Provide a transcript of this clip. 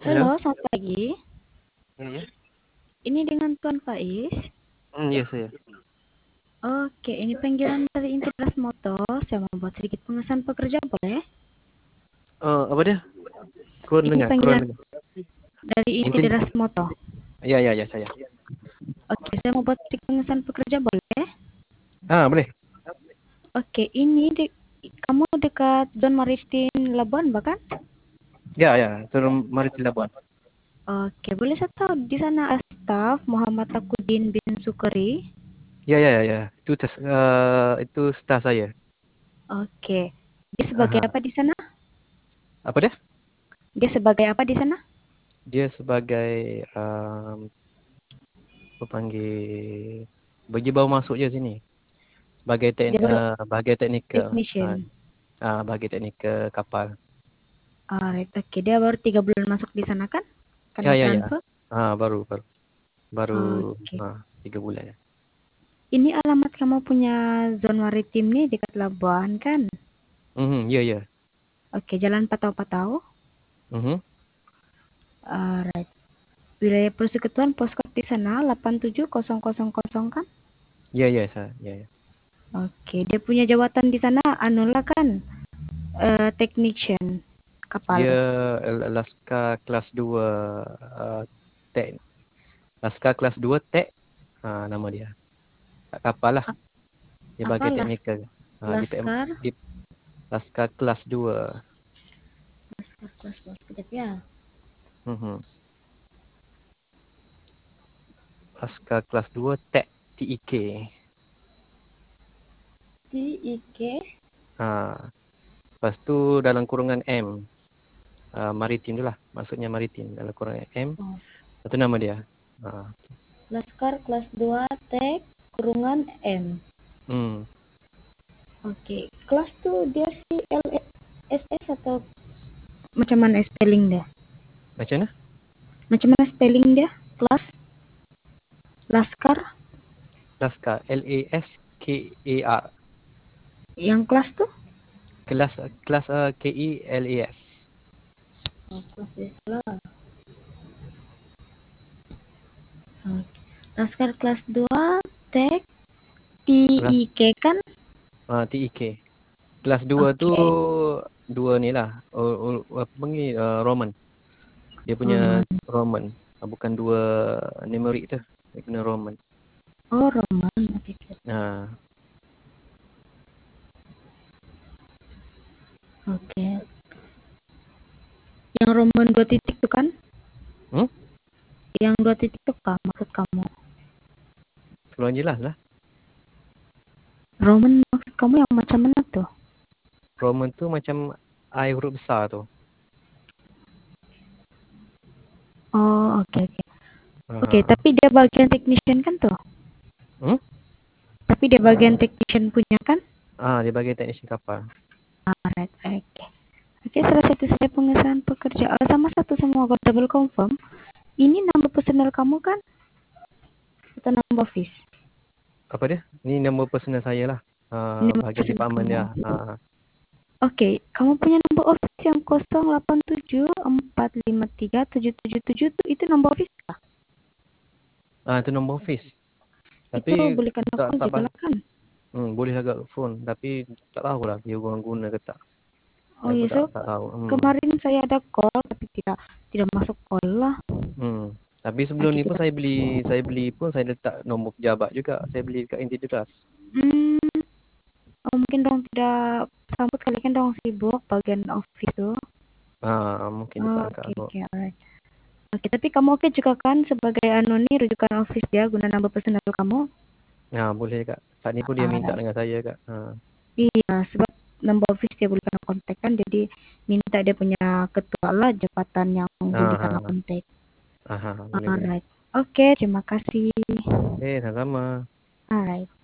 Halo, Halo, selamat pagi. ya. Ini dengan Tuan Faiz. Iya saya. Oke, ini panggilan dari Integras Motor. Saya mau buat sedikit pengesahan pekerja, boleh? Apa dia? Kurang Ini dengar, kurang panggilan dengar. dari Inti. Integras Motor. Ya saya. Oke, saya mau buat sedikit pengesahan pekerja, boleh? Boleh. Oke, kamu dekat zona maritim Labuan, bahkan? Ya, turun Maritim Labuan. Oke, boleh saya tahu di sana staf Muhammad Takudin bin Sukri? Ya. Itu staff saya. Oke, dia sebagai Aha. apa di sana? Apa dia? Dia sebagai apa di sana? Dia sebagai apa panggil bagi bawa masuk je sini. Sebagai Dia baru bagai teknikal. technician. Bagi teknikal kapal. Alright, oke. Dia baru 3 bulan masuk di sana kan? Karena Ya. transfer. Baru Oke. 3 bulan ya. Ini alamat kamu punya zona maritim nih dekat Labuan kan? Ya. Oke, Jalan Patau-Patau. Mhm. Alright. Wilayah Persekutuan Poskot di sana 87000 kan? Ya. Oke, dia punya jawatan di sana Anula kan? Technician kapal. Dia Laskar kelas 2 tek. Laskar kelas 2 tek. Nama dia. Tak kapal lah. Dia Apa bagai teknikal. Di Laskar? di Laskar kelas 2. Laskar kelas bawah. Sekejap ya. Mhm. Laskar kelas 2 tek TEK. TIK. Lepas tu dalam kurungan M. Maritim tu lah. Maksudnya maritim dalam kurungan M. Oh. Itu nama dia. Laskar kelas 2 Tek kurungan M. Hmm. Oke, kelas tuh dia CLSS atau macam mana spelling dia? Macam mana? Macam mana spelling dia? Kelas Laskar Laskar LASKAR. yang kelas tuh? Kelas KELAS. Oh, kelas dia salah. Oke. Laskar kelas 2 Tek TIK kan? TEK. Kelas 2 tu Oke. dua ni lah. Apa panggil Roman. Dia punya Roman. Roman. Bukan dua numeric tu. Dia punya Roman. Oh, Roman. Oke. Oke. Yang Roman 2 titik tuh kan? Yang 2 titik tuh kan maksud kamu? Keluar jelas lah. Roman maksud kamu yang macam mana tuh? Roman tu macam I huruf besar tu. Oh, oke. Oke, tapi dia bagian technician kan tuh? Tapi dia bagian technician punya kan? Dia bagian teknisi kapal. Alright, oke. Oke, salah satu saya pengesahan pekerjaan. Sama satu semua double confirm. Ini nama personal kamu kan? Atau nama office? Apa dia? Ni nombor personal saya lah. Nama Bahagian personal department kamu. dia. Oke, kamu punya nombor office yang 0874537777 tuh itu nombor office kah? Itu nombor office. Itu Tapi belikan aku juga lah kan? boleh agak phone. Tapi tak tahulah dia orang guna ke tak. Oh Saya pun iya, so tak tahu. kemarin saya ada call tapi tidak masuk call lah. Tapi sebelum Oke, ni pun tidak. saya beli pun saya letak nombor pejabat juga. Saya beli kat Integras. Mungkin dong tidak sambut kali kan dong sibuk bagian office tuh. Mungkin dia tak angkat. Oke, alright. Oke, tapi kamu oke juga kan sebagai anoni rujukan office dia guna nama personal kamu? Boleh kak. Saat ni pun dia minta dengan saya kak. Iya, sebab nama office dia boleh kena kontak kan, jadi minta dia punya ketua lah jabatan yang boleh kena kontak. Boleh. Alright. Oke, terima kasih. Sama-sama. Alright.